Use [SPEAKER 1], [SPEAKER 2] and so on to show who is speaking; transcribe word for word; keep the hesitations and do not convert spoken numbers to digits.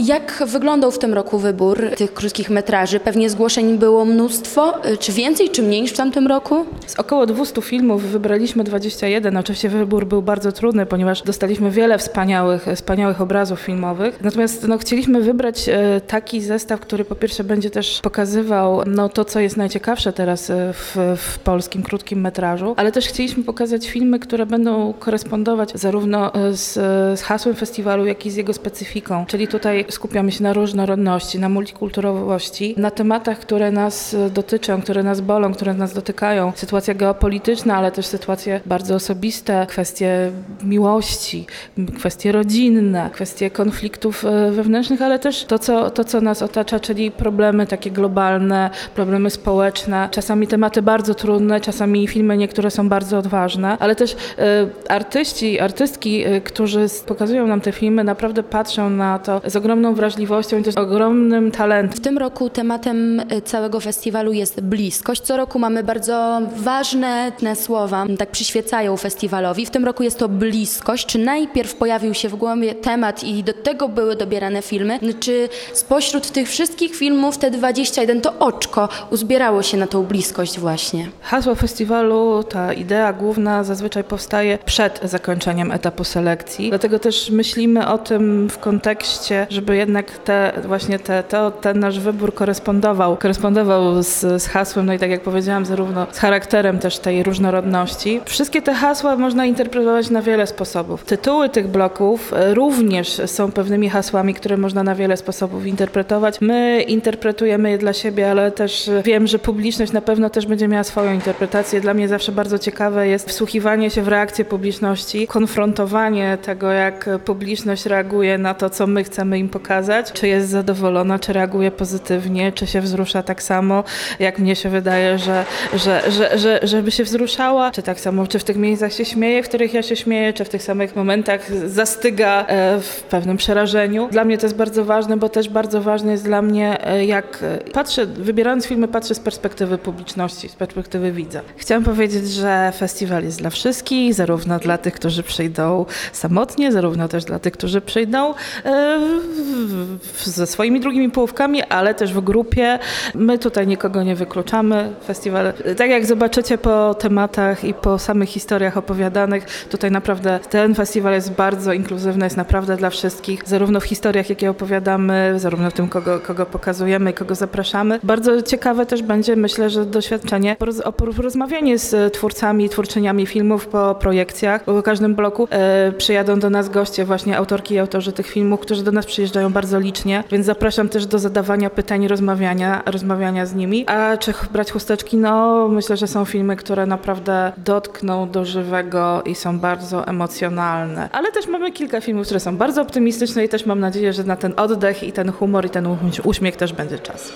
[SPEAKER 1] Jak wyglądał w tym roku wybór tych krótkich metraży? Pewnie zgłoszeń było mnóstwo, czy więcej, czy mniej niż w tamtym roku?
[SPEAKER 2] Z około dwieście filmów wybraliśmy dwadzieścia jeden. Oczywiście wybór był bardzo trudny, ponieważ dostaliśmy wiele wspaniałych, wspaniałych obrazów filmowych. Natomiast no, chcieliśmy wybrać e, taki zestaw, który po pierwsze będzie też pokazywał no, to, co jest najciekawsze teraz w, w polskim krótkim metrażu, ale też chcieliśmy pokazać filmy, które będą korespondować zarówno z, z hasłem festiwalu, jak i z jego specyfiką. Czyli tutaj skupiamy się na różnorodności, na multikulturowości, na tematach, które nas dotyczą, które nas bolą, które nas dotykają. Sytuacja geopolityczna, ale też sytuacje bardzo osobiste, kwestie miłości, kwestie rodzinne, kwestie konfliktów wewnętrznych, ale też to, co, to, co nas otacza, czyli problemy takie globalne, problemy społeczne, czasami tematy bardzo trudne, czasami filmy niektóre są bardzo odważne, ale też e, artyści, artystki, e, którzy pokazują nam te filmy, naprawdę patrzą na to z ogromną wrażliwością i też ogromnym talentem.
[SPEAKER 1] W tym roku tematem całego festiwalu jest bliskość. Co roku mamy bardzo ważne te słowa, tak przyświecają festiwalowi. W tym roku jest to bliskość. Czy najpierw pojawił się w głowie temat i do tego były dobierane filmy? Czy spośród tych wszystkich filmów te dwadzieścia jeden to oczko uzbierało się na tą bliskość właśnie?
[SPEAKER 2] Hasło festiwalu, ta idea główna zazwyczaj powstaje przed zakończeniem etapu selekcji. Dlatego też myślimy o tym w kontekście, żeby jednak te, właśnie te, to, ten nasz wybór korespondował, korespondował z, z hasłem, no i tak jak powiedziałam, zarówno z charakterem też tej różnorodności. Wszystkie te hasła można interpretować na wiele sposobów. Tytuły tych bloków również są pewnymi hasłami, które można na wiele sposobów interpretować. My interpretujemy je dla siebie, ale też wiem, że publiczność na pewno też będzie miała swoją interpretację. Dla mnie zawsze bardzo ciekawe jest wsłuchiwanie się w reakcję publiczności, konfrontowanie tego, jak publiczność reaguje na to, co my chcemy im pokazać, czy jest zadowolona, czy reaguje pozytywnie, czy się wzrusza tak samo, jak mnie się wydaje, że, że, że, że, żeby się wzruszała, czy tak samo, czy w tych miejscach się śmieje, w których ja się śmieję, czy w tych samych momentach zastyga w pewnym przerażeniu. Dla mnie to jest bardzo ważne, bo też bardzo ważne jest dla mnie, jak patrzę, wybierając filmy, patrzę z perspektywy publiczności, z perspektywy widza. Chciałam powiedzieć, że festiwal jest dla wszystkich, zarówno dla tych, którzy przyjdą samotnie, zarówno też dla tych, którzy przyjdą e, ze swoimi drugimi połówkami, ale też w grupie. My tutaj nikogo nie wykluczamy. Festiwal, tak jak zobaczycie po tematach i po samych historiach opowiadanych, tutaj naprawdę ten festiwal jest bardzo inkluzywny, jest naprawdę dla wszystkich, zarówno w historiach, jakie opowiadamy, zarówno w tym, kogo, kogo pokazujemy i kogo zapraszamy. Bardzo ciekawe też będzie, myślę, że doświadczenie, porozmawianie z twórcami, twórczyniami filmów po projekcjach, bo w każdym bloku e, przyjadą do nas goście, właśnie autorki i autorzy tych filmów, którzy do nas przyjeżdżają bardzo licznie, więc zapraszam też do zadawania pytań i rozmawiania, rozmawiania z nimi. A czy brać chusteczki? No, myślę, że są filmy, które naprawdę dotkną do żywego i są bardzo emocjonalne. Ale też mamy kilka filmów, które są bardzo optymistyczne i też mam nadzieję, że na ten oddech i ten humor i ten uśmiech też będzie czas.